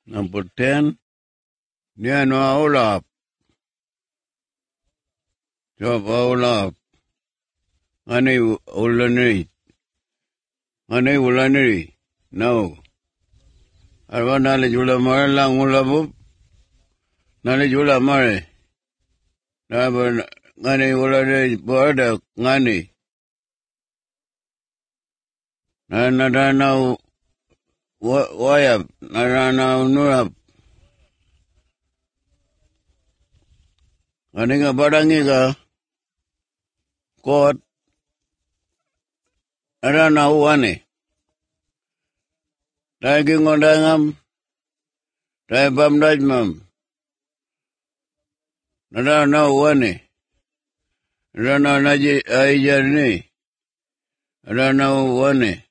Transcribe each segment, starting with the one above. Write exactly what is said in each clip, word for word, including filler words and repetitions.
Number ten, Niano Olap. Job Olap. Ani Ulaneri. Ani Ulaneri. No. Arwa knowledge Ula Mare Lang Ulabu. Knowledge Ula Mare. Naban Ngani Ulaneri Border Ngani. Nanadana Wayab. Narana Nurab. Aninga Badangiga. Court. Arana Uane. Taking on Dangam. Taibam Dajmam. Narana Uane. Rana Naji Ajarni. Rana Uane.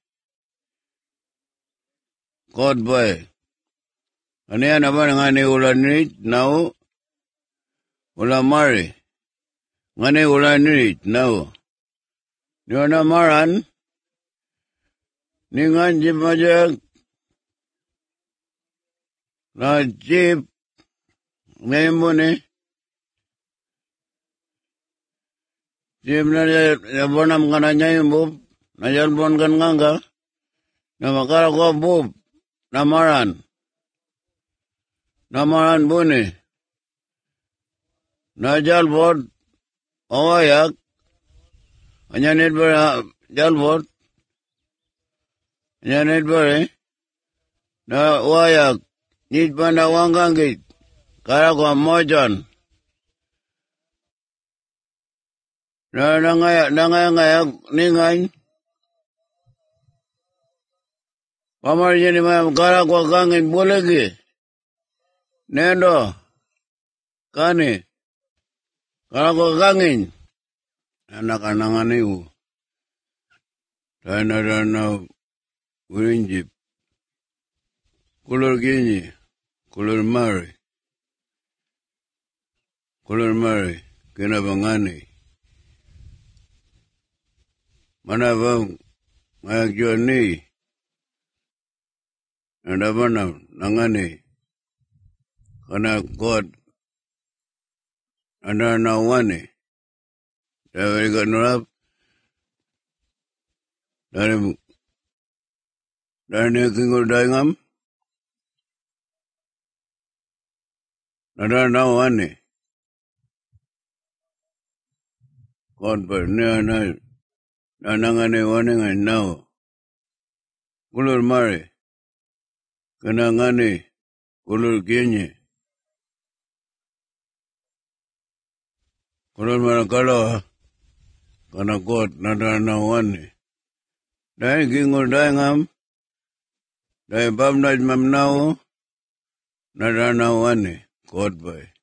Court boy. Aniana Banangani Ulanit now. Ulamari. Ngani Ulanit now. Yona Maran. Ningan Jimajak. Na Jib. Nemone. Jib na Bonam Gananya Bob. Najal Bon Ganga. Namakara go Bob. Namaran. Namaran Bune. Najal Bod. Oayak. Anyanit Bara Jalbot. Anyanit Bare. Na Oayak. Nit Banda Wangangit. Karagwa Mojan. Na Nangaya Nangaya Ningain. Pamarjani Mam Karagwa Gangin Bulegi. Nendo. Kani. Karagwa Gangin. Anak-anangan itu. Dana-dana urinjip. Kulur gini. Kulur mari. Kulur mari. Kena bangani. Mana bang. Mayak jual ni. Nanda mana. Nangani. Kana God. Anda nawani. Dari kanurap, dari dari kingul daingam, nada nawani, kon per ni ana, nanangane wani ngai naw, kulur mari, kenangani, kulur kini, kulur marakalo. Kana God nada nawani. Dai kingul daingam. Dai bam daj mamnao. Nada nawani. God boy.